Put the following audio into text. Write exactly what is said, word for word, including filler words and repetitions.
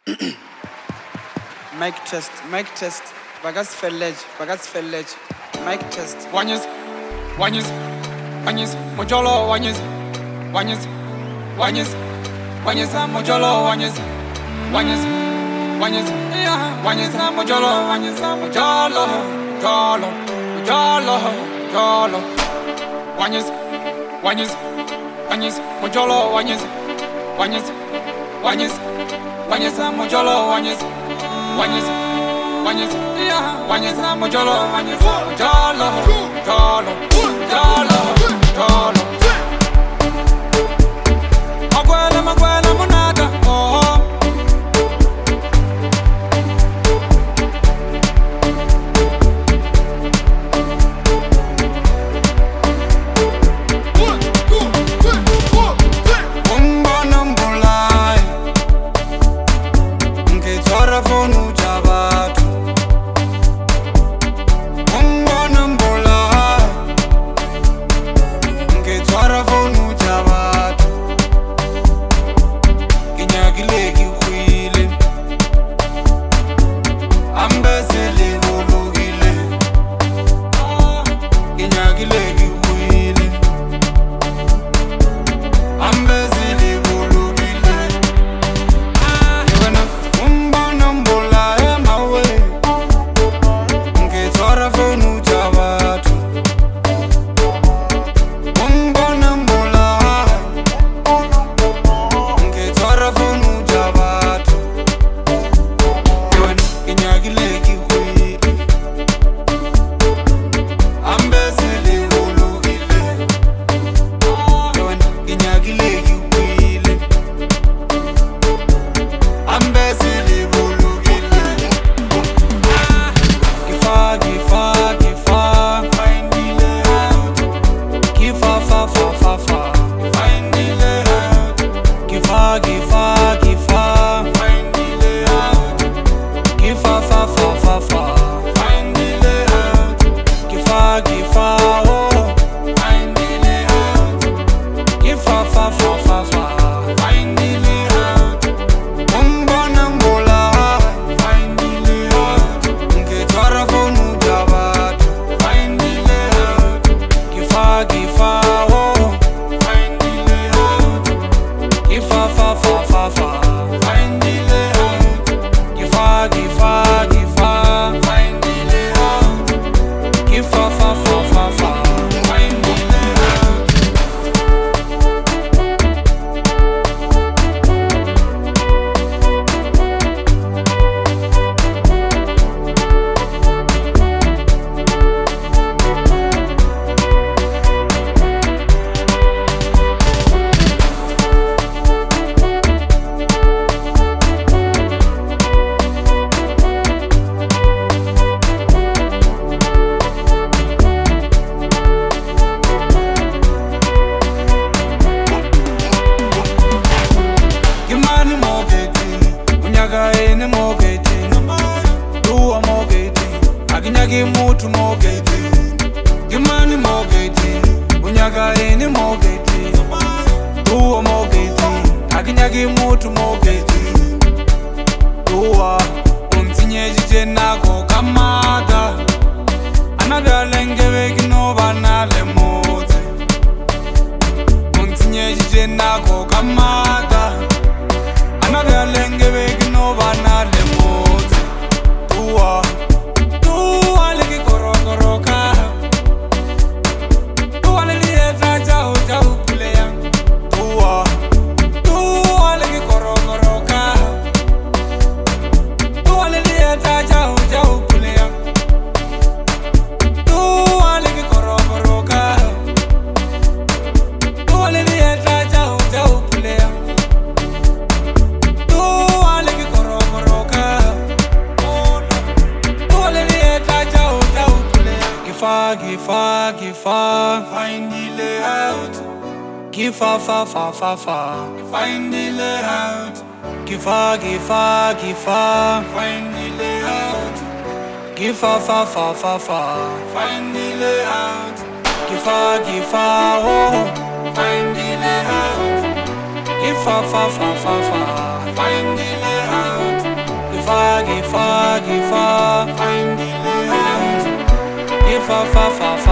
Mic test, mic test. Bagas fellage, bagas fellage. Mic test. Wanyes, wanyes, wanyes, mojolo, wanyes, wanyes, wanyes, wanyes, mojolo, wanyes, wanyes, wanyes, wanyes, mojolo, wanyes, mojolo, jolo, jolo, jolo, wanyes, wanyes, wanyes, mojolo, wanyes, wanyes, wanyes, wanyes, mojolo, wanyes, wanyes, wanyes, wanyes, mojolo, wanyes, jolo, jolo, jolo, jolo. Magwele, magwele, monaka, oh. Fa fa fa fa, find the layout. Give fa, give fa, give fa, find the layout. Give fa fa fa fa fa, find the layout. Give fa, give fa, oh, find the layout. Give fa fa fa fa fa, find the layout. give her, give her, find the layout. Give her, fa, fa, fa.